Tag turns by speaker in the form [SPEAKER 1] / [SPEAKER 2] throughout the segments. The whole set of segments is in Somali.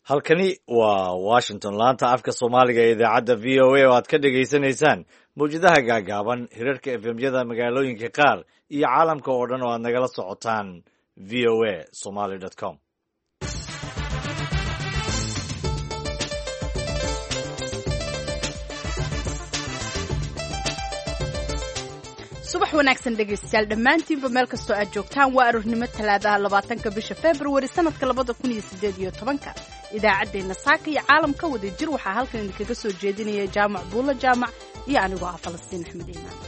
[SPEAKER 1] halkani waa washington laanta afka soomaaliga ee idaacadda v o a oo aad ka dhegaysanaysaan mawjadaha gaagaaban hirarka efemyada magaalooyinka qaar iyo caalamka oo dhan oo aad nagala socotaan v o a somaly com
[SPEAKER 2] subax wanaagsan dhegaystayaal dhammaantiinba meel kastoo aad joogtaan waa aroornimo talaadaha 20 bisha February sanadka 2018 idaacaddeenna saaka iyo caalamka wada jir waxaa halkan idinkaga soo jeedinaya jaamac buulla jaamac iyo anigoo ah Falastiin Axmed Iimaan.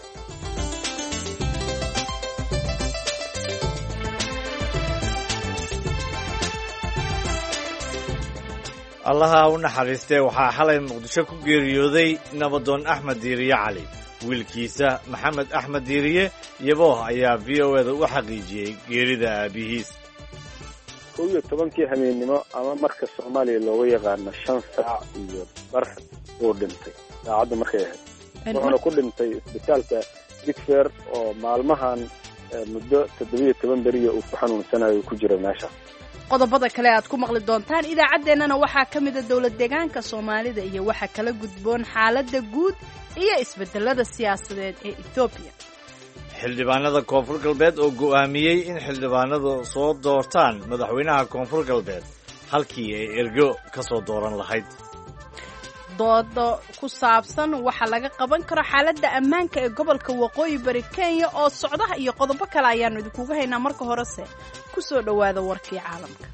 [SPEAKER 1] allaha u naxariistee waxaa xalay muqdisho ku geeriyooday nabadoon axmed diiriye cali wiilkiisa maxamed axmed diiriye yabooh ayaa v o eda u xaqiijiyey geerida aabihiis
[SPEAKER 3] 11 habeenimo ama marka Soomaaliya looga yaqaano 5 saac iyo bar uu dhintay saacadu markay ahayd wuxuuna ku dhintay isbitaalka Digfaar oo maalmahan muddo 17 beriyo uu ku xanuunsanayo ku jira meesha.
[SPEAKER 2] qodobada kale aad ku maqli doontaan idaacadeennana waxaa ka mid ah dawlad deegaanka Soomaalida iyo waxa kala gudboon xaaladda guud iyo isbedelada siyaasadeed ee Ethiopia.
[SPEAKER 1] xildhibaanada koonfur galbeed oo go'aamiyey in xildhibaanadu soo doortaan madaxweynaha koonfur galbeed halkii ay ergo ka soo dooran lahayd.
[SPEAKER 2] doodo ku saabsan waxa laga qaban karo xaaladda ammaanka ee gobolka waqooyi bari Kenya oo socdaha iyo qodobo kale ayaanu idinkugu haynaa marka horese ku soo dhawaada warkii caalamka.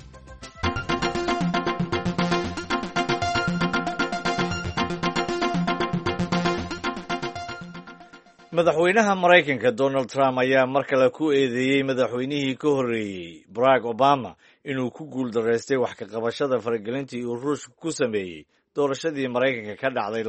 [SPEAKER 1] madaxweynaha Mareykanka Donald Trump ayaa mar kale ku eedeeyey madaxweynihii ka horreeyey Barack Obama inuu ku guuldareystay wax ka qabashada faragelintii uu Ruushku ku sameeyey doorashadii Mareykanka ka dhacday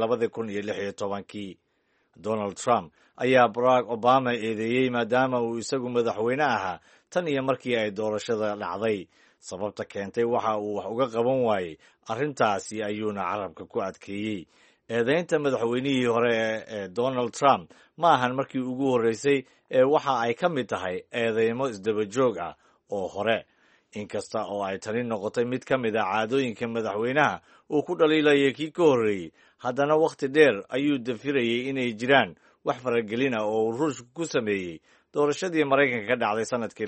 [SPEAKER 1] 2016. Donald Trump ayaa Barack Obama eedeeyey maadaama uu isagu madaxweyne ahaa tan iyo markii ay doorashada dhacday. sababta keentay waxa uu wax uga qaban waayey arrintaasi ayuuna carabka ku adkeeyey. eedaynta madaxweynihii hore ee Donald Trump ma ahan markii ugu horreysay ee waxa ay ka mid tahay eedeymo isdaba joog ah oo hore. inkasta oo ay tani noqotay mid ka mid ah caadooyinka madaxweynaha uu ku dhaliilayay kii ka horreeyey, haddana wakhti dheer ayuu dafirayey inay jiraan wax faragelin ah oo uu Ruushku ku sameeyey doorashadii Mareykanka ka dhacday sanadkii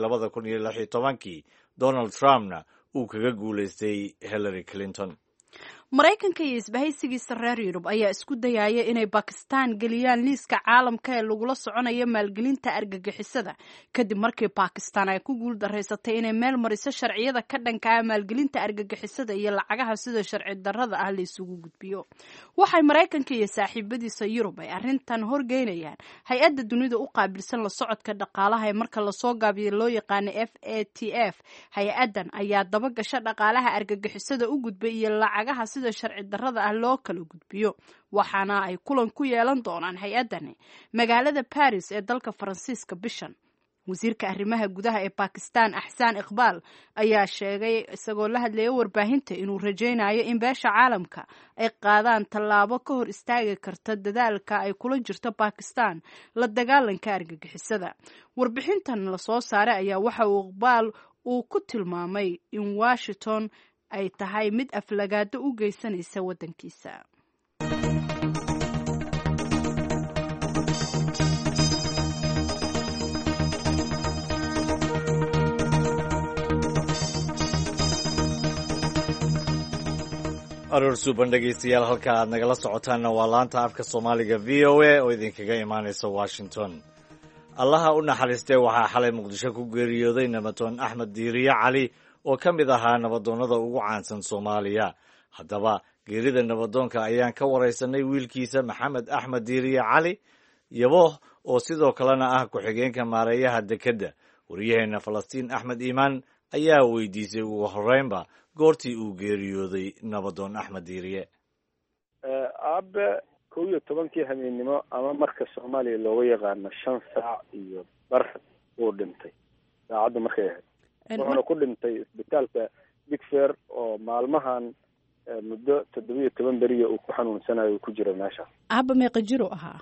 [SPEAKER 1] 2016. Donald Trumpna uu kaga guulaystay Hillary Clinton.
[SPEAKER 2] Mareykanka iyo isbahaysigiisa reer Yurub ayaa isku dayaya inay Pakistan geliyaan liiska caalamka ee lagula soconayo maalgelinta argagixisada kadib markii Pakistan ay ku guuldareysatay inay meel mariso sharciyada ka dhanka ah maalgelinta argagixisada iyo lacagaha sida sharci darrada ah la isugu gudbiyo. waxay Mareykanka iyo saaxiibadiisa Yurub ay arrintan horgeynayaan hay-adda dunida u qaabilsan la socodka dhaqaalaha ee marka la soo gaabiyo loo yaqaan FATF. hay-addan ayaa daba gasha dhaqaalaha argagixisada u gudbay iyo lacagaha sida sharci darrada ah loo kala gudbiyo. waxaana ay kulan ku yeelan doonaan hay-addani magaalada Paris ee dalka Faransiiska bishan. wasiirka arrimaha gudaha ee Pakistan Ahsan Iqbal ayaa sheegay isagoo la hadlayay warbaahinta inuu rajaynayo in beesha caalamka ay qaadaan tallaabo ka hor istaagi karta dadaalka ay kula jirto Pakistan la dagaalanka argagixisada. warbixintan la soo saaray ayaa waxa uu Iqbal uu ku tilmaamay in Washington ay tahay mid aflagaado u geysanaysa waddankiisa.
[SPEAKER 1] aroor suuban dhegaystayaal halka aad nagala socotaanna waa laanta afka soomaaliga v o a oo idinkaga imaanaysa Washington. allaha u naxariistee waxaa xalay muqdisho ku geeriyooday nabadoon axmed diiriye cali oo ka mid ahaa nabadoonnada ugu caansan Soomaaliya. haddaba geerida nabadoonka ayaan ka waraysanay wiilkiisa maxamed axmed diiriye cali yabooh oo sidoo kalena ah ku-xigeenka maareeyaha dekedda. wariyaheenna Falastiin Axmed Iimaan ayaa weydiisay ugu horreynba goortii uu geeriyooday nabadoon axmed diiriye.
[SPEAKER 3] aabe 11 habeenimo ama marka Soomaaliya looga yaqaano 5 saac iyo bar uu dhintay saacadu markay ahayd wuxuuna ku dhintay isbitaalka Digfaar oo maalmahan muddo 17 beriyo uu ku xanuunsanayo ku jira meesha.
[SPEAKER 2] aaba meeqa jir uu ahaa?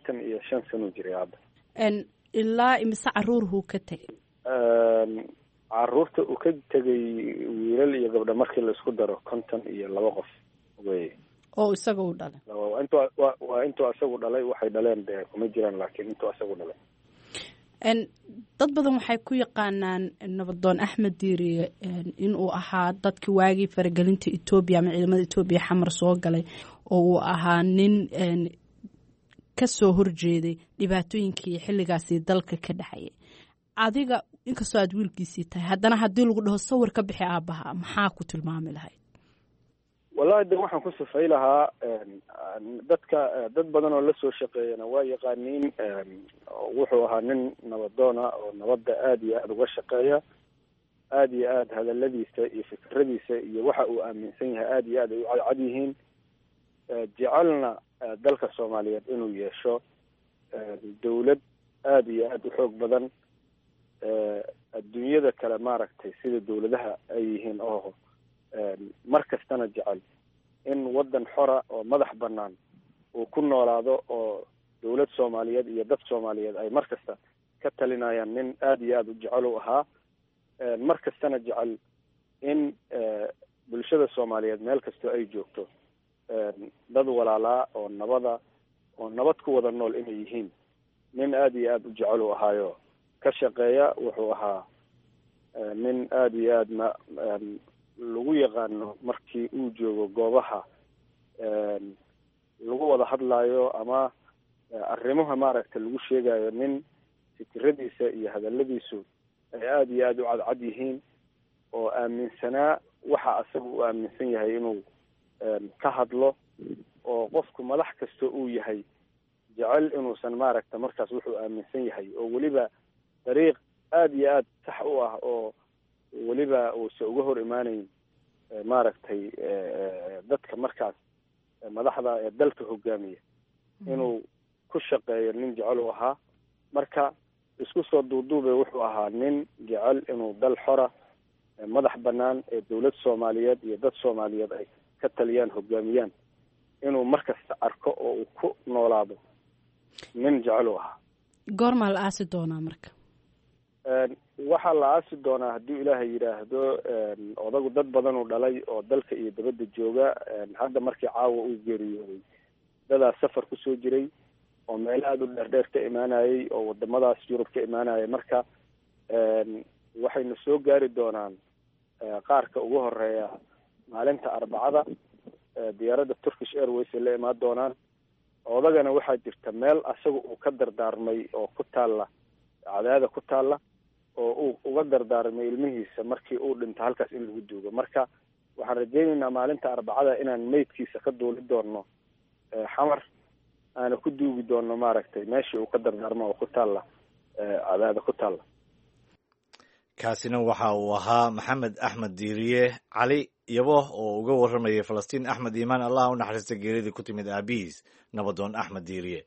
[SPEAKER 3] 75 sano jiray aaba.
[SPEAKER 2] ilaa imisa caruur uu ka tagay?
[SPEAKER 3] caruurta uu ka tegay wiilal iyo gabdho markii la isku daro 52 qof wey
[SPEAKER 2] oo isaga uu dhalay.
[SPEAKER 3] waa intuu isagu dhalay, waxay dhaleen dee kuma jiraan, laakiin intuu isagu dhalay.
[SPEAKER 2] dad badan waxay ku yaqaanaan nabadoon Axmed Diiriye inuu ahaa dadkii waagii faragelinta Ethiopia ama ciidamada Ethiopia xamar soo galay, oo uu ahaa nin ka soo horjeeday dhibaatooyinkii xilligaasi dalka ka dhacayay. adiga inkastoo aad wiilkiisii tahay, haddana haddii lagu dhaho sawir ka bixi aabbaha, maxaa ku tilmaami lahayd?
[SPEAKER 3] wallahi de waxaan ku sifay lahaa dad badan oo la soo shaqeeyana waa yaqaaniin. wuxuu ahaa nin nabadoona oo nabadda aada iyo aada uga shaqeeya, aada iyo aada hadaladiisa iyo fikradiisa iyo waxa uu aaminsan yahay aada iyo aad ay u cadcad yihiin. jecelna dalka Soomaaliyeed inuu yeesho dawlad aada iyo aada u xoog badan, adduunyada kale maaragtay sida dawladaha ay yihiin oo mar kastana jecel in waddan xora oo madax bannaan uu ku noolaado, oo dawlad Soomaaliyeed iyo dad Soomaaliyeed ay mar kasta ka talinayaan. nin aada iyo aada u jecel u ahaa, mar kastana jecel in bulshada Soomaaliyeed meel kastoo ay joogto dad walaalaa oo nabad ku wada nool inay yihiin. nin aada iyo aada u jecel u ahaayo ka shaqeeya. wuxuu ahaa nin aada iyo aadna lagu yaqaano markii uu joogo goobaha lagu wada hadlaayo ama arrimaha maaragta lagu sheegayo, nin fikradiisa iyo hadaladiisu ay aada iyo aada u cadcad yihiin, oo aaminsanaa waxa asaga u aaminsan yahay inuu ka hadlo, oo qofku madax kasta uu yahay jecel inuusan maaragta markaas wuxuu aaminsan yahay, oo weliba dariiq aada iyo aada sax u ah, oo weliba uusa uga hor imaanayn maaragtay dadka markaas madaxda ee dalka hogaamiya, inuu ku shaqeeyo nin jecel u ahaa. marka isku soo duuduube wuxuu ahaa nin jecel inuu dal xora madax bannaan ee dawlad Soomaaliyeed iyo dad Soomaaliyeed ay ka taliyaan, hogaamiyaan, inuu markasta arko oo uu ku noolaado. nin jecel u ahaa.
[SPEAKER 2] goormaa la aasi doonaa marka?
[SPEAKER 3] waxaa la aasi doonaa haddii ilaahay yidhaahdo. odagu dad badan uu dhalay oo dalka iyo dabadda jooga. hadda markii caawa uu geeriyooday dadaa safar kusoo jiray oo meelo aada u dheerdheer ka imaanayay, oo wadamadaas Yurub ka imaanayay. marka waxayna soo gaari doonaan qaarka ugu horeeya maalinta Arbacada. diyaaradda Turkish Airways ay la imaan doonaan. odagana waxaa jirta meel asaga uu ka dardaarmay oo ku taalla cadaada ku taalla, oo uu uga dardaarmay ilmihiisa markii uu dhinto halkaas in lagu duugo. marka waxaan rajaynaynaa maalinta Arbacada inaan meydkiisa ka duuli doono xamar, aana ku duugi doono maaragtay meeshii uu ka dardaarmo oo ku taalla cadaada ku taalla.
[SPEAKER 1] kaasina waxa uu ahaa Maxamed Axmed Diiriye Cali Yabo oo uga warramayay Falastiin Axmed Iimaan, allah u naxariista geeridii ku timid aabihiis nabadoon Axmed Diiriye.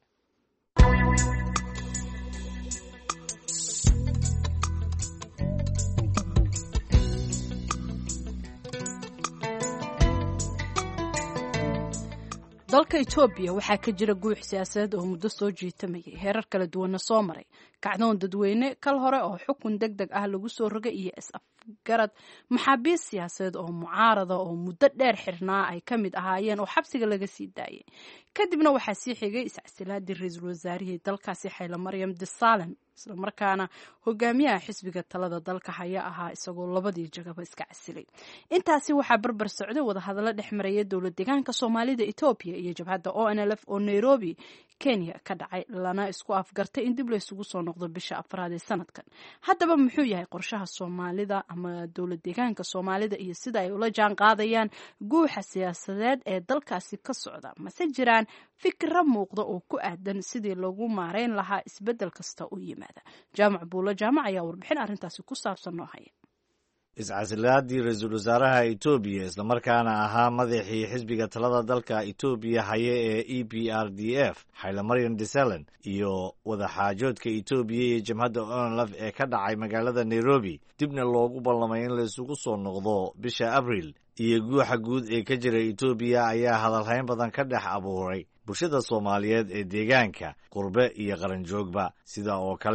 [SPEAKER 2] dalka Ethiopia waxaa ka jira guux siyaasadeed oo muddo soo jiitamayay, heerar kala duwanna soo maray. kacdoon dadweyne kal hore oo xukun degdeg ah lagu soo rogay iyo is-afgarad maxaabiis siyaasadeed oo mucaarada oo muddo dheer xirnaa ay ka mid ahaayeen oo xabsiga laga sii daayay. kadibna waxaa sii xigay iscasilaadii ra-iisul wasaarihii dalkaasi Xayla Maryam Desalegn, isla markaana hogaamiyaha xisbiga talada dalka haya ahaa isagoo labadii jagaba iska casilay. intaasi waxaa barbar socday wadahadalo dhex maraya dowlad deegaanka Soomaalida Ethiopia iyo jabhadda ONLF oo Nairobi Kenya ka dhacay, lana isku afgartay in dib la isugu soo noqdo bisha afraad ee sanadkan. haddaba muxuu yahay qorshaha Soomaalida ama dowlad deegaanka Soomaalida iyo sida ay ula jaan qaadayaan guuxa siyaasadeed ee dalkaasi ka socda? mase jiraan fikra muuqda oo ku aadan sidii lagu maareyn lahaa isbedel kasta u yimaada? jaamac buulo jaamac ayaa warbixin arrintaasi ku saabsan noo haya.
[SPEAKER 1] iscasilaadii ra-iisul wasaaraha Ethiopia islamarkaana ahaa madaxii xisbiga talada dalka Ethiopia haye ee EPRDF Xayla Maryam Desalegn iyo wadaxaajoodka Ethiopia iyo jamhadda ONLF ee ka dhacay magaalada Nairobi dibna loogu ballamay in la isugu soo noqdo bisha Abriil, iyo guuxa guud ee ka jira Ethiopia ayaa hadalhayn badan ka dhex abuuray bulshada Soomaaliyeed ee deegaanka, qurbe iyo qaranjoogba. sida oo kale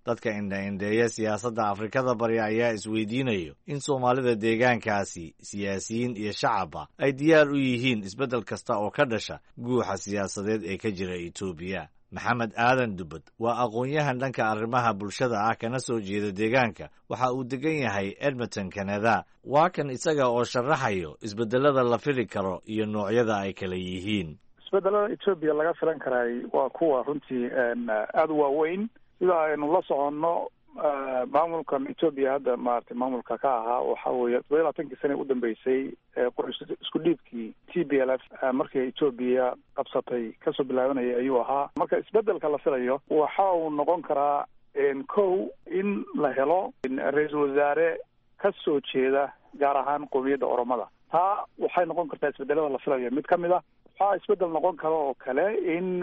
[SPEAKER 1] dadka indha-indheeya siyaasadda afrikada bari ayaa isweydiinayo in soomaalida deegaankaasi siyaasiyiin iyo shacabba ay diyaar u yihiin isbeddel kasta oo ka dhasha guuxa siyaasadeed ee ka jira etoobiya. maxamed aadan dubbad waa aqoon-yahan dhanka arrimaha bulshada ah kana soo jeeda deegaanka waxa uu degan yahay edmonton canada. waa kan isaga oo sharaxayo isbeddelada la fili karo iyo noocyada ay kala yihiin.
[SPEAKER 4] isbeddelada etoobiya laga filan karay waa kuwa runtii aada u waaweyn. sida aynu la soconno maamulkan etoobiya hadda maaragtay maamulka ka ahaa waxa weeye 27 sane u dambeysay isku dhiibkii TPLF markii etoobiya qabsatay kasoo bilaabanaya ayuu ahaa. marka isbedelka la filayo waxa uu noqon karaa kow in la helo ra-iisul wasaare ka soo jeeda gaar ahaan qowmiyadda oromada. taa waxay noqon kartaa isbedelada la filayo mid ka mid a. waxaa isbedel noqon kara oo kale in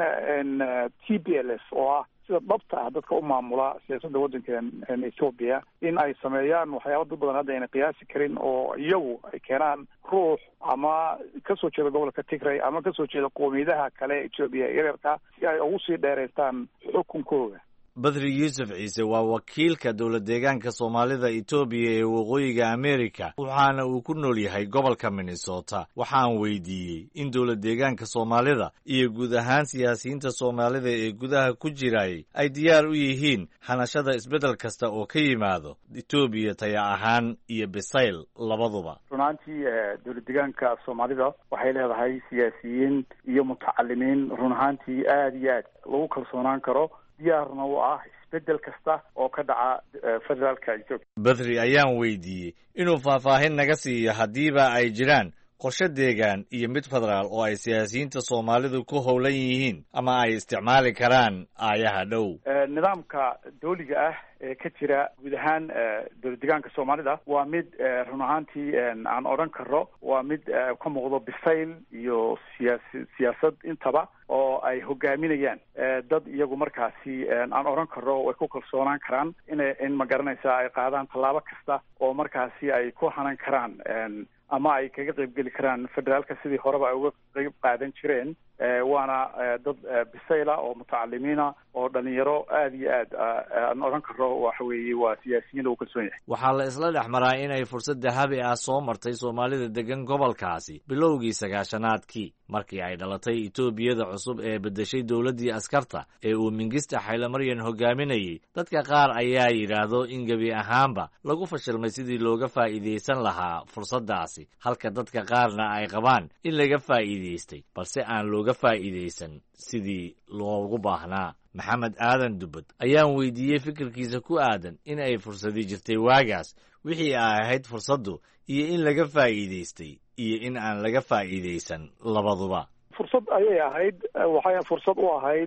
[SPEAKER 4] TPLF oo ah sida dhabta ah dadka u maamula siyaasadda waddankan Ethiopia in ay sameeyaan waxyaabo dad badan hadda ayna qiyaasi karin oo iyagu ay keenaan ruux ama kasoo jeeda gobolka Tigray ama kasoo jeeda qowmiyadaha kale Ethiopia yararka si ay ugu sii dheereystaan xukunkooda.
[SPEAKER 1] badri yuusuf ciise waa wakiilka dowlad deegaanka soomaalida etoobiya ee waqooyiga amerika waxaana uu ku nool yahay gobolka minnesota. waxaan weydiiyey in dowlad deegaanka soomaalida iyo guud ahaan siyaasiyiinta soomaalida ee gudaha ku jirayay ay diyaar u yihiin hanashada isbeddel kasta oo ka yimaado etoobiya taya ahaan iyo bisayl labaduba.
[SPEAKER 5] runaantii dowlad deegaanka soomaalida waxay leedahay siyaasiyiin iyo mutacalimiin run ahaantii aada iyo aad lagu kalsoonaan karo diyaarna u ah isbeddel kasta oo ka dhaca federaalka Ethiopia.
[SPEAKER 1] badri ayaan weydiiyey inuu faahfaahin naga siiyo haddiiba ay jiraan qorshe deegaan iyo mid federaal oo ay siyaasiyiinta soomaalidu ku howlan yihiin ama ay isticmaali karaan aayaha dhow.
[SPEAKER 5] nidaamka dawliga ah ee ka jira guud ahaan dowlad deegaanka soomaalida waa mid run ahaantii aan odhan karo waa mid ka muuqdo bisayl iyo siyaasad intaba oo ay hogaaminayaan dad iyagu markaasi aan odhan karo way ku kalsoonaan karaan in ma garanaysa ay qaadaan tallaabo kasta oo markaasi ay ku hanan karaan ama ay kaga qaybgeli karaan federaalka sidii horeba ay uga qayb qaadan jireen. waana dad bisayla oo mutacalimiina oo dhalinyaro aada iyo aad aan odhan karo waxa weeye waa siyaasiyiin lagu kalsoon yahay.
[SPEAKER 1] waxaa la isla dhex maraa inay fursad dahabi ah soo martay soomaalida degan gobolkaasi bilowgii sagaashanaadkii markii ay dhalatay etoobiyada cusub ee beddeshay dowladdii askarta ee uu mingista xaylemaryan hogaaminayay. dadka qaar ayaa yidhaahdo in gebi ahaanba lagu fashilmay sidii looga faa'iidaysan lahaa fursaddaasi halka dadka qaarna ay qabaan in laga faa'iidaystay balse aan looga faa'iidaysan sidii loogu baahnaa. maxamed aadan dubbad ayaan weydiiyey fikirkiisa ku aadan in ay fursadii jirtay waagaas wixii ay ahayd fursaddu iyo in laga faa'iidaystay iyo in aan laga faa'iidaysan labaduba.
[SPEAKER 4] fursad ayay ahayd. waxay fursad u ahayd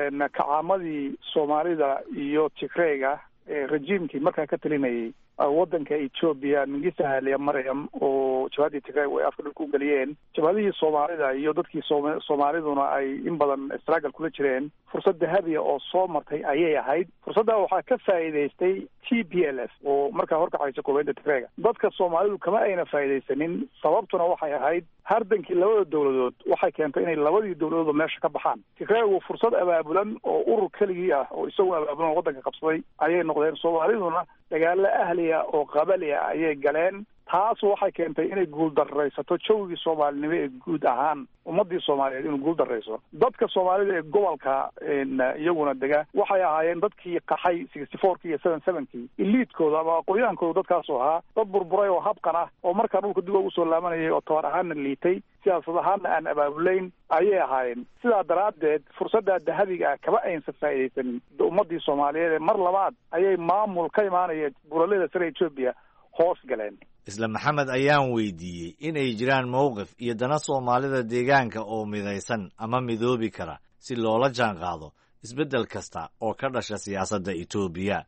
[SPEAKER 4] kacaamadii soomaalida iyo Tigrayga rejiimkii markaa ka talinayay waddanka Ethiopia mingista xaylemaryan oo jabhadii Tigray way afka dhulka u geliyeen. jabhadihii soomaalida iyo dadkii soomaaliduna ay in badan struggle kula jireen. fursad dahabiya oo soo martay ayay ahayd. fursadda waxaa ka faa'iidaystay TPLF oo markaa horkacaysa qowmiyadda Tigrayga. dadka soomaalidu kama ayna faa'iidaysanin. sababtuna waxay ahayd hardankii labada dowladood waxay keentay inay labadii dowladood meesha ka baxaan. Tigraygu fursad abaabulan oo urur keligii ah oo isagu abaabulan waddanka qabsaday ayay noqdeen. soomaaliduna dagaalo ahliya oo qabali ah ayay galeen. taas waxay keentay inay guuldarraysato jawgii soomaalinimo ee guud ahaan ummadii soomaaliyeed inuu guuldarrayso. dadka soomaalida ee gobolka iyaguna dega waxay ahaayeen dadkii qaxay 64kii iyo 77kii iliidkooda ama aqoonyahaankooda dadkaasoo ahaa dad burburay oo habqan ah oo markaa dhulka dib ugu soo laabanayay oo tabar ahaanna liitay siyaasad ahaanna aan abaabulayn ayay ahaayeen. sidaa daraaddeed fursadda dahabiga ah kama aynsan faa'iidaysanin ummadii soomaaliyeed ee mar labaad ayay maamul ka imaanaya buralada sare Ethiopia hoos galeen.
[SPEAKER 1] isla maxamed ayaan weydiiyey inay jiraan mowqif iyo dana soomaalida deegaanka oo midaysan ama midoobi kara si loola jaan qaado isbeddel kasta oo ka dhasha siyaasadda Etoobiya.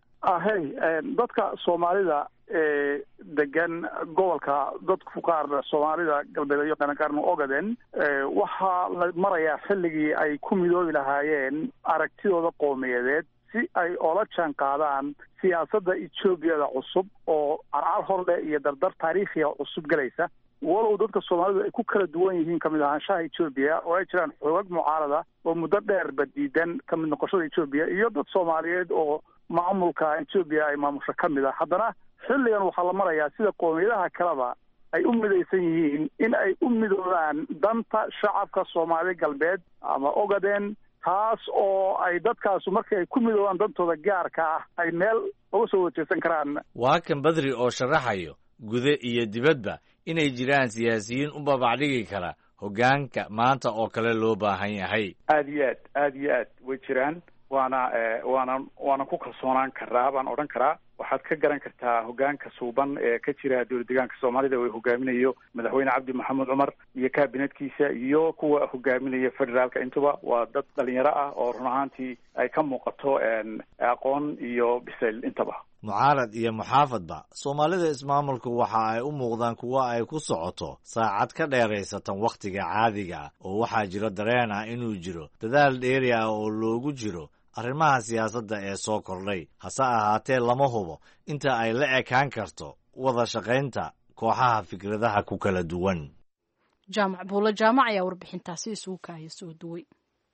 [SPEAKER 4] dadka soomaalida ee degan gobolka dadku qaarna soomaalida galbeed iyo qaarna ogaden waxaa la marayaa xilligii ay ku midoobi lahaayeen aragtidooda qowmiyadeed si ay oola jaan qaadaan siyaasadda Etoobiyada cusub oo carcar horle iyo dardar taariikhiya cusub galaysa. walow dadka Soomaalidu ay ku kala duwan yihiin kamid ahaanshaha Ethiopia oo ay jiraan xoogag mucaarada oo muddo dheer badiidan kamid noqoshada Ethiopia iyo dad Soomaaliyeed oo maamulka etoobiya ay maamusho ka mid ah. haddana xilligan waxaa la marayaa sida qoomiyadaha kaleba ay u midaysan yihiin in ay u midoobaan danta shacabka Soomaali galbeed ama Ogaden, taas oo ay dadkaasu markay ay ku midoobaan dantooda gaarka ah ay meel uga soo wajahsan karaan.
[SPEAKER 1] waa kan Badri oo sharaxayo gude iyo dibadba inay jiraan siyaasiyiin u babacdhigi kara hoggaanka maanta oo kale loo baahan yahay.
[SPEAKER 5] aad iyo aad way jiraan, waana ku kalsoonaan karaa baan odhan karaa. waxaad ka garan kartaa hoggaanka suuban ee ka jira dowlad deegaanka Soomaalida oo hogaaminayo madaxweyne Cabdi Maxamed Cumar iyo kabinetkiisa iyo kuwa hogaaminaya federaalka, intuba waa dad dhalinyaro ah oo run ahaantii ay ka muuqato aqoon iyo bisayl intaba.
[SPEAKER 1] mucaarad iyo muxaafadba Soomaalida ismaamulku waxa ay u muuqdaan kuwa ay ku socoto saacad ka dheeraysatan wakhtiga caadiga oo waxaa jira dareen ah inuu jiro dadaal dheeri ah oo loogu jiro arrimaha siyaasadda ee soo kordhay. hase ahaatee lama hubo inta ay la ekaan karto wada shaqaynta kooxaha fikradaha ku kala duwan.
[SPEAKER 2] jaamac buulo jaamac ayaa warbixintaasi isugu kaaya soo duway.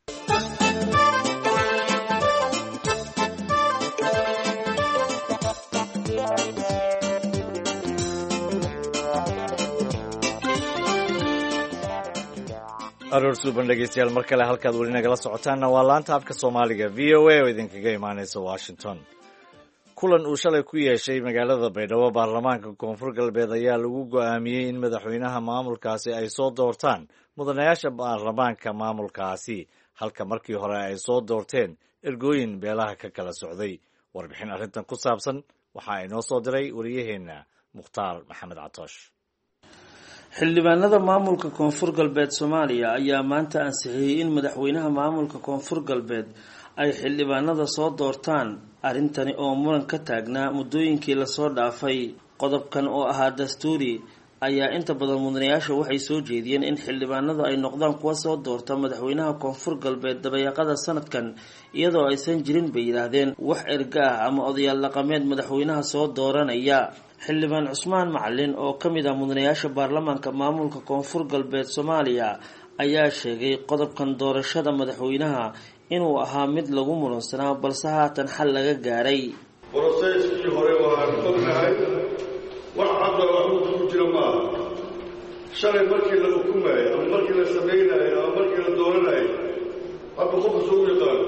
[SPEAKER 1] aroor suuban dhegeystayaal mar kale halkaad weli nagala socotaanna waa laanta afka Soomaaliga VOA oo idinkaga imaanaysa Washington. kulan uu shalay ku yeeshay magaalada Baydhabo baarlamaanka Koonfur Galbeed ayaa lagu go'aamiyey in madaxweynaha maamulkaasi ay soo doortaan mudanayaasha baarlamaanka maamulkaasi, halka markii hore ay soo doorteen ergooyin beelaha ka kala socday. warbixin arrintan ku saabsan waxaa inoo soo diray wariyaheenna Mukhtaar Maxamed Catoosh.
[SPEAKER 6] xildhibaanada maamulka Koonfur Galbeed Soomaaliya ayaa maanta ansixiyay in madaxweynaha maamulka Koonfur Galbeed ay xildhibaanada soo doortaan, arrintani oo muran ka taagnaa muddooyinkii lasoo dhaafay. qodobkan oo ahaa dastuuri ayaa inta badan mudanayaasha waxay soo jeediyeen in xildhibaanadu ay noqdaan kuwa soo doorta madaxweynaha Koonfur Galbeed dabayaaqada sanadkan, iyadoo aysan jirin bay yiraahdeen wax erga ah ama odayaal dhaqameed madaxweynaha soo dooranaya. xildhibaan Cusmaan Macalin oo ka mid ah mudanayaasha baarlamaanka maamulka Koonfur Galbeed Soomaaliya ayaa sheegay qodobkan doorashada madaxweynaha inuu ahaa mid lagu muransanaa balse haatan xal laga gaaray.
[SPEAKER 7] boroseskii hore waxaan ognahay wax cadda waxu ku jira maaha. shalay markii la xukumayo ama markii la samaynayo ama markii la dooranayo hadda qofka soo yaqaano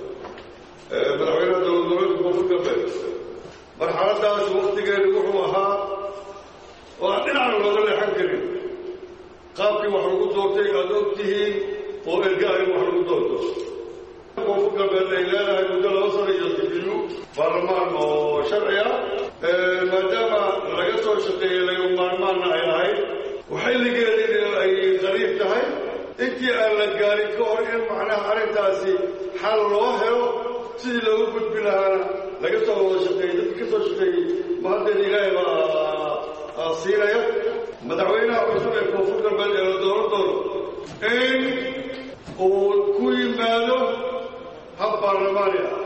[SPEAKER 7] madaxweynaha dowlad goboleedka Koonfur Galbeed marxaladaas waqtigeedu wuxuu ahaa oo aan dhinacna looga leexan karin. qaabkii wax lagu doortay aad og tihiin oo ergaha in wax lagu doorto. Koonfur Galbeed ay leedahay muddo 2 sano iyo sibiyu baarlamaan oo sharci ah, maadaama laga soo shaqeeyey laga maarmaanna ay ahayd waxay ligeedin ay qariib tahay intii aan la gaarin ka hor in macnaha arrintaasi xal loo helo sidii loogu gudbi lahaana laga soo wada shaqeeyey. dadkii ka soo shaqeeyey mahaddeed ilaahay baa siinaya. madaxweynaha cusub ee Koonfur Galbeed ee la dooran doono in uu ku yimaado hab baarlamaani ah.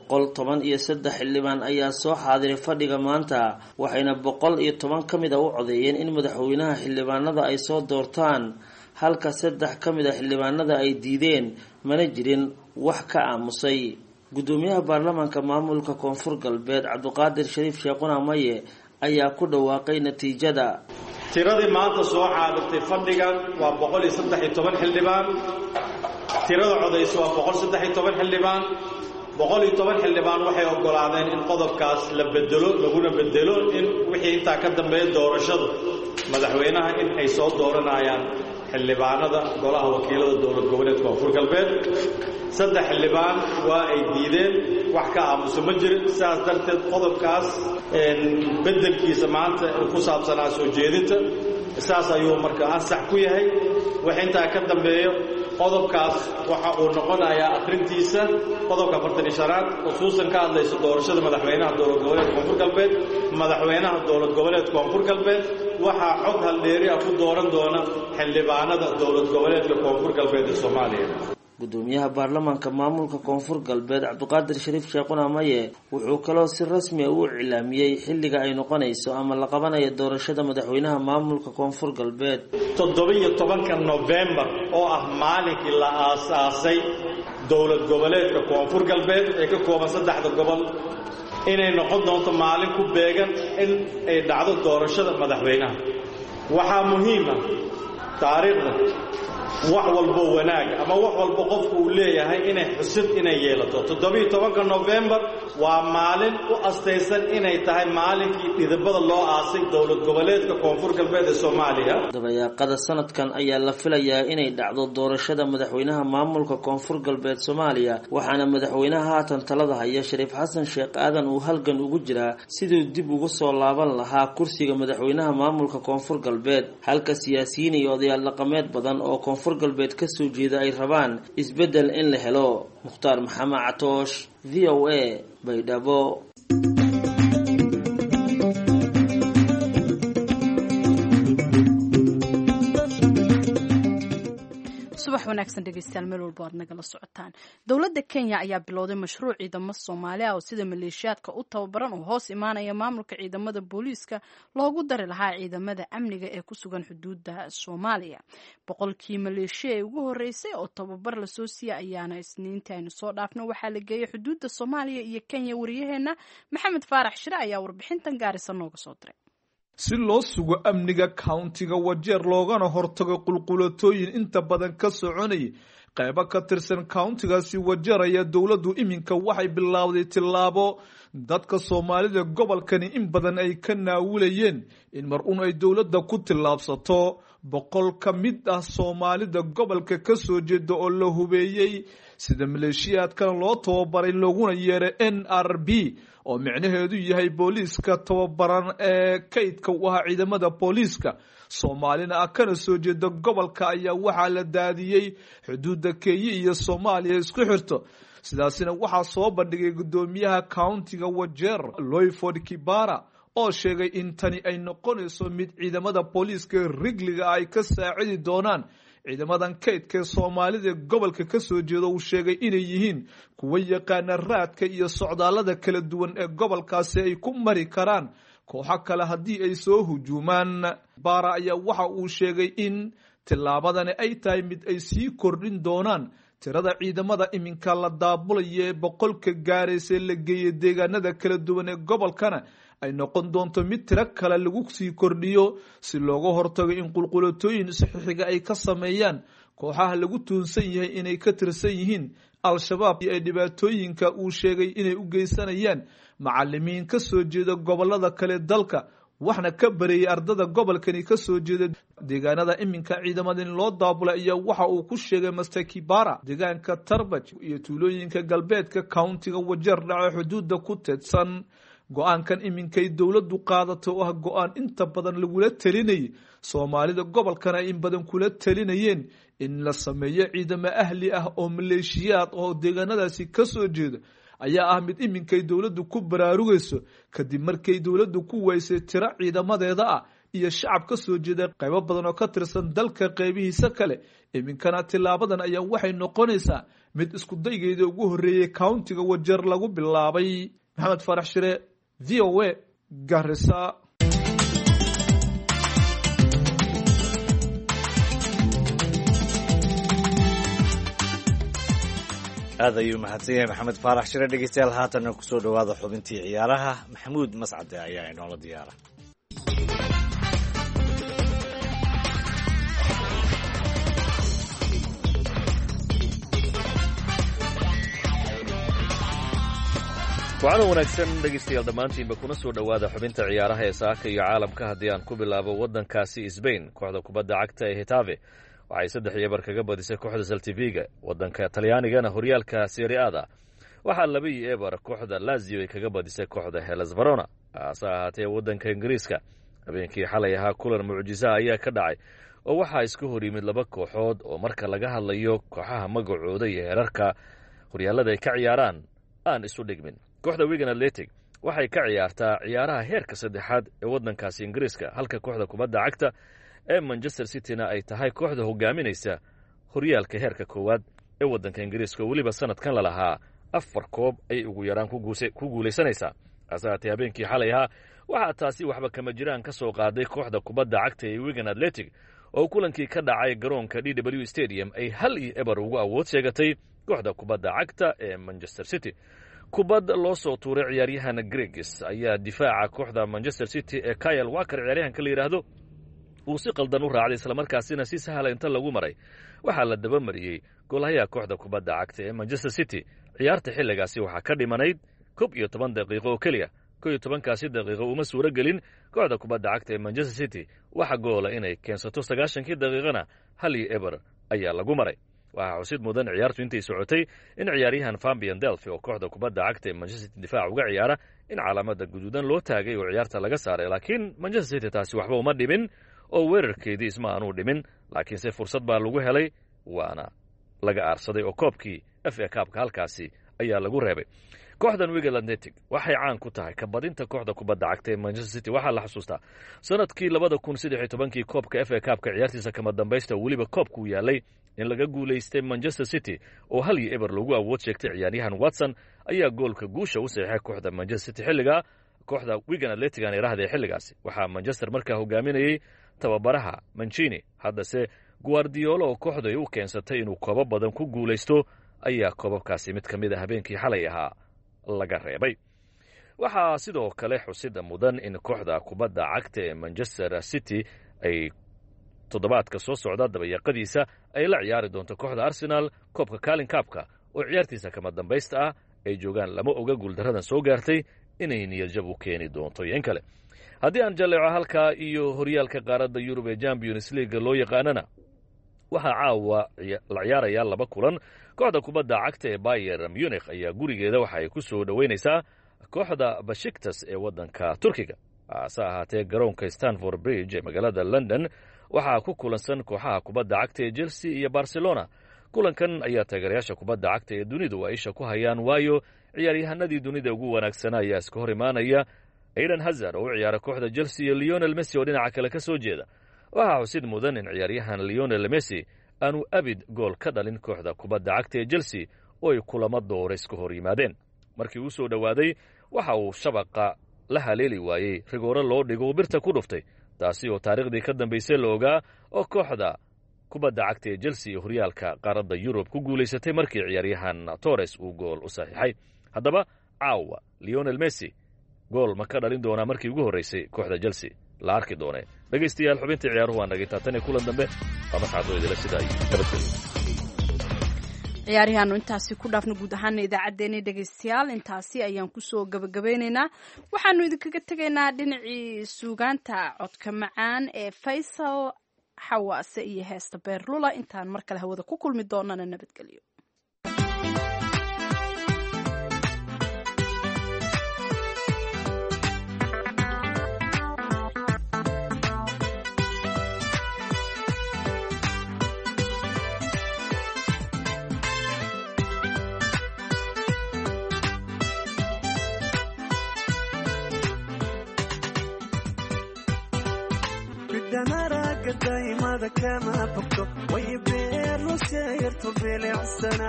[SPEAKER 6] 113 xildhibaan ayaa soo xaadiray fadhiga maanta, waxayna 110 ka mid ah u codeeyeen in madaxweynaha xildhibaanada ay soo doortaan, halka 3 ka mid ah xildhibaanada ay diideen, mana jirin wax ka aamusay. gudoomiyaha baarlamaanka maamulka Koonfur Galbeed Cabdiqaadir Shariif Sheekuna Maye ayaa ku dhawaaqay natiijada.
[SPEAKER 8] tiradii maanta soo xaadirtay fadhigan waa 113 xildhibaan. tirada codayso waa 113 xildhibaan. 110 xildhibaan waxay ogolaadeen in qodobkaas la bedelo, laguna bedelo in wixii intaa ka dambeeya doorashada madaxweynaha in ay soo dooranayaan xildhibaanada golaha wakiilada dowlad goboleedka Koonfur Galbeed. 3 xildhibaan waa ay diideen, wax ka aamuso ma jirin. sidaas darteed qodobkaas bedelkiisa maanta ku saabsanaa soo jeedinta saas ayuu marka ansax ku yahay. wax intaa ka dambeeyo qodobkaas waxa uu noqonayaa akhrintiisa qodobka 45aad xusuusan ka hadlaysa doorashada madaxweynaha dowlad goboleedka Koonfur Galbeed. madaxweynaha dowlad goboleedka Koonfur Galbeed waxaa cod hal dheeri ah ku dooran doona xildhibaanada dowlad goboleedka Koonfur Galbeed ee Soomaaliya.
[SPEAKER 6] gudoomiyaha baarlamaanka maamulka Koonfur Galbeed Cabdiqaadir Shariif Sheekuna Maye wuxuu kaloo si rasmi ah u cilaamiyay xilliga ay noqonayso ama la qabanayo doorashada madaxweynaha maamulka Koonfur Galbeed.
[SPEAKER 8] 17 November oo ah maalinkii la aasaasay dowlad goboleedka Koonfur Galbeed ee ka kooban 3 gobol inay noqon doonto maalin ku beegan in ay dhacdo doorashada madaxweynaha. waxaa muhiima taariikhda wax walbo wanaag ama wax walbo qofku uu leeyahay inay xusid inay yeelato. 17 November waa maalin u astaysan inay tahay maalinkii dhidibada loo aasay dowlad goboleedka Koonfur Galbeed ee Soomaaliya.
[SPEAKER 6] dabayaaqada sanadkan ayaa la filayaa inay dhacdo doorashada madaxweynaha maamulka Koonfur Galbeed Soomaaliya, waxaana madaxweynaha haatan talada haya Shariif Xasan Sheekh Aadan uu halgan ugu jiraa sidii dib ugu soo laaban lahaa kursiga madaxweynaha maamulka Koonfur Galbeed, halka siyaasiyiin iyo odayaal dhaqameed badan oo Koonfur Galbeed ka soo jeeda ay rabaan isbedel in la helo. Mukhtaar Maxamed Catoosh, VOA, Baydhabo.
[SPEAKER 2] subax wanaagsan dhegeystayaal meel walba aad nagala socotaan. dowladda Kenya ayaa bilowday mashruuc ciidamo Soomaali ah oo sida maleeshiyaadka u tababaran oo hoos imaanaya maamulka ciidamada booliiska loogu dari lahaa ciidamada amniga ee ku sugan xuduudda Soomaaliya. 100 maleeshiya ee ugu horeysay oo tababar la soo siiyay ayaana isniintii aynu soo dhaafno waxaa la geeyay xuduudda Soomaaliya iyo Kenya. wariyaheena Maxamed Faarax Shire ayaa warbixintan gaarisa nooga soo diray.
[SPEAKER 9] si loo sugo amniga countiga Wajeer loogana hortago qulqulatooyin inta badan ka soconayay qaybo ka tirsan countigaasi Wajeer ayaa dowladdu iminka waxay bilowday tilaabo dadka Soomaalida gobolkani in badan ay ka naawilayeen in mar ay dowladda ku tilaabsato 100 ka mid ah Soomaalida gobolka ka soo jeeda oo la hubeeyay sida maleeshiyaadkan loo tababaray looguna yeeray NRB oo micnaheedu yahay booliiska tababaran ee kaydka u ah ciidamada booliiska Soomaalina kana soo jeeda gobolka ayaa waxaa la daadiyay xuduudda Kenya iyo Soomaaliya isku xirto. sidaasina waxaa soo bandhigay gudoomiyaha countiga Wajeer Loyford Kibara oo sheegay in tani ay noqonayso mid ciidamada booliiska rigliga ay ka saacidi doonaan ciidamadan kaydka Soomaalida gobolka ka soo jeeda. uu sheegay inay yihiin kuwa yaqaan raadka iyo socdaalada kala duwan ee gobolkaasi ay ku mari karaan kooxo kale haddii ay soo hujuumaan. Bara ayaa waxa uu sheegay in tilaabadani ay tahay mid ay sii kordhin doonaan tirada ciidamada iminka la daabulaya ee 100 gaaraysa la geeyay deegaanada kala duwan ee gobolkana ay noqon doonto mid tiro kale lagu sii kordhiyo si looga hortago in qulqulatooyin saxiixiga ay ka sameeyaan kooxaha lagu tuunsan yahay inay ka tirsan yihiin Al-Shabaab iyo ay dhibaatooyinka uu sheegay inay u geysanayaan macallimiin ka soo jeeda gobolada kale dalka waxna ka bareeyay ardada gobolkani ka soo jeeda deegaanada iminka ciidamadan loo daabulay ayaa waxa uu ku sheegay Mr. Kibara deegaanka Tarbaj iyo tuulooyinka galbeedka countiga Wajeer dhaca xuduudda ku teedsan. go'aankan iminkay dowladdu qaadato oo go'aan inta badan lagula talinayay Soomaalida gobolkana in badan kula talinayeen in la sameeyo ciidamo ahli ah oo maleeshiyaad oo deegaanadaasi ka soo jeeda ayaa ah mid iminkay dowladdu ku baraarugayso kadib markay dowladdu ku waysay tiro ciidamadeeda ah iyo shacab ka soo jeeda qaybo badan oo ka tirsan dalka qaybihiisa kale. iminkana tilaabadan ayaa waxay noqonaysaa mid isku daygeeda ugu horeeyay countiga Wajeer lagu bilaabay. Maxamed Faarax Shire, VOA, Garissa.
[SPEAKER 1] aad ayuu mahadsan yahay Maxamed Faarax Shire. dhegeystayaal haatan ku soo dhawaada xubintii ciyaaraha. Maxamuud Mascade ayaa inoola diyaara.
[SPEAKER 10] waxaana wanaagsan dhegaystayaal dhammaantiinba kuna soo dhowaada xubinta ciyaaraha ee saaka iyo caalamka. haddii aan ku bilaabo waddankaasi Spain, kooxda kubadda cagta ee Hetafe waxay 3-1 kaga badisay kooxda Celta. waddanka Talyaanigana horyaalka Serie A waxaa 2-1 kooxda Lazio ay kaga badisay kooxda Hellas Verona. hase ahaatee waddanka Ingiriiska habeenkii xalay ahaa kulan mucjiso ayaa ka dhacay oo waxaa isku hor yimid 2 kooxood oo marka laga hadlayo kooxaha magacooda iyo heerarka horyaalada ay ka ciyaaraan aan isu dhigmin. kooxda Wigan Athletic waxay ka ciyaartaa ciyaaraha heerka 3aad ee waddankaasi Ingiriiska, halka kooxda kubadda cagta ee Manchester City-na ay tahay kooxda hogaaminaysa horyaalka heerka 1aad ee waddanka Ingiriiska. weliba sanadkan la lahaa 4 koob ay ugu yaraan ku guulaysanaysaa. asaatee habeenkii xalay ahaa waxaa taasi waxba kama jiraan ka soo qaaday kooxda kubadda cagta ee Wigan Athletic oo kulankii ka dhacay garoonka DW Stadium ay 1-1 ugu awood sheegatay kooxda kubadda cagta ee Manchester City. kubad loo soo tuuray ciyaaryahan Gregus ayaa difaaca kooxda Manchester City ee Kyle Walker ciyaaryahanka la yiraahdo uu si qaldan u raacday isla markaasina si sahal inta lagu maray waxa la daba mariyay goolaha kooxda kubadda cagta ee Manchester City ciyaarta xilligaasi waxa ka dhimanayd 11 daqiiqo oo kaliya 11kaasi daqiiqo uma suura gelin kooxda kubadda cagta ee Manchester City waxa goola inay keensato 90kii daqiiqana hal iyo eber ayaa lagu maray waxa xusid mudan ciyaartu intay socotay in ciyaaryahan Fabian Delphi oo kooxda kubadda cagta ee Manchester City difaac uga ciyaara in calaamada guduudan loo taagay oo ciyaarta laga saaray laakiin Manchester City taasi waxba uma dhimin oo weerarkeedii isma aanu dhimin laakiin se fursad baa lagu helay waana laga aarsaday oo koobkii FA Cup-ka halkaasi ayaa lagu reebay kooxdan Wigan Athletic waxay caan ku tahay ka badinta kooxda kubadda cagta ee Manchester City waxa la xasuustaa sanadkii 2013 koobka FA Cup-ka ciyaartiisa kama dambaysta waliba koobku yaalay in laga guuleystay Manchester City oo hal iyo eber lagu awood sheegtay ciyaaryahan Watson ayaa goolka guusha u saxiixay kooxda Manchester City xilliga kooxda Wigan Athletic aan iraahday xilligaasi waxa Manchester markaa hogaaminayay tababaraha Mancini haddase Guardiola oo kooxda ay u keensatay inuu koobo badan ku guuleysto ayaa koobabkaasi mid kamid ah habeenkii xalay ahaa laga reebay waxa sidoo kale xusida mudan in kooxda kubadda cagta ee Manchester City ay toddobaadka soo socda dabayaqadiisa ay la ciyaari doonto kooxda Arsenal koobka Carling Cup-ka oo ciyaartiisa kama dambaysta ah ay joogaan lama oga guuldaradan soo gaartay inay niyad jab u keeni doonto in kale haddii aan jaleeco halka iyo horyaalka qaaradda Yurub ee Champions League loo yaqaanana waxa caawa la ciyaaraya laba kulan kooxda kubadda cagta ee Bayern Munich ayaa gurigeeda waxa ay ku soo dhaweynaysaa kooxda Besiktas ee wadanka Turkiga asa ahaatee garoonka Stamford Bridge ee magaalada London waxaa ku kulansan kooxaha kubadda cagta ee Chelsea iyo Barcelona kulankan ayaa taageerayaasha kubadda cagta ee dunidu ay isha ku hayaan waayo ciyaaryahanadii dunida ugu wanaagsan ayaa iska hor imaanaya Eden Hazard oo ciyaara kooxda Chelsea iyo Lionel Messi oo dhinaca kale ka soo jeeda waxa xusid mudan in ciyaaryahan Lionel Messi aanu abid gool ka dhalin kooxda kubadda cagta ee Chelsea oo ay kulamo door iska hor yimaadeen markii uu soo dhawaaday waxa uu shabaqa la haleeli waayay rigooro loo dhigo birta ku dhuftay taasi oo taariikhdii ka dambeysay la ogaa oo kooxda kubadda cagta ee Chelsea horyaalka qaaradda Yurub ku guuleysatay markii ciyaaryahan Torres uu gool u saxiixay haddaba caawa Lionel Messi gool ma ka dhalin doonaa markii ugu horeysay kooxda Chelsea la arki doonee dhageystayaal xubinta ciyaaruhu waa naga taatan ee kulan dambe ama saacadooda sida ay nabadgelyo
[SPEAKER 2] ciyaariyaanu intaasi ku dhaafna guud ahaan idaacadeena dhageystayaal intaasi ayaan kusoo gabagabeynaynaa waxaanu idinkaga tegaynaa dhinacii suugaanta codka macaan ee Faysal Xawaase iyo heesta Beerlula intaan mar kale hawada ku kulmi doonana nabadgelyo
[SPEAKER 11] daymada kama bogto way beerlu sheerto bilicsana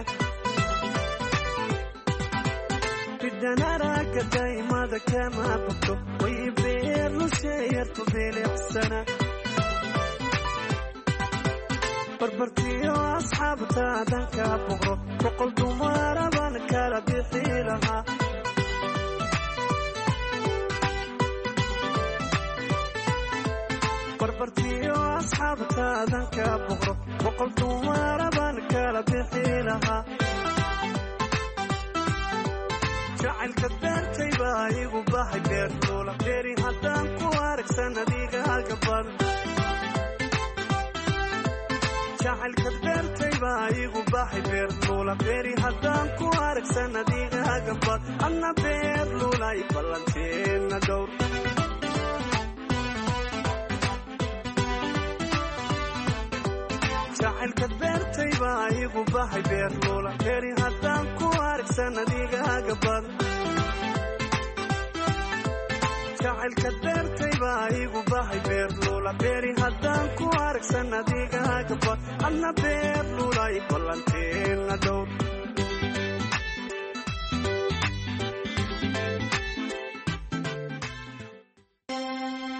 [SPEAKER 11] bidanaraga daymada kama bogto way beerlu sheerto bilicsana barbartiyo asxaabtaadan ka boqro boqol dumaraban kala bixi lahaa barbartiyo asxaabtaadan ka boqro boqol dumaraban kala bixi lahaa jacaylka beertay baa igu bahay beerlula beeri haddaan ku aragsan adigaaga badan jacaylka beertay baa igu bahay beerlula beeri haddaan ku aragsan adigaaga badan anna beerlulay ballanteena dhowr jacaylka beertay baa igu bahay beerlula beeri haddaan ku aragsan adigaaga badan jacaylka beertay baa igu bahay beerlula beeri haddaan ku aragsan adigaaga badan anna beerlulay ballanteena dhowr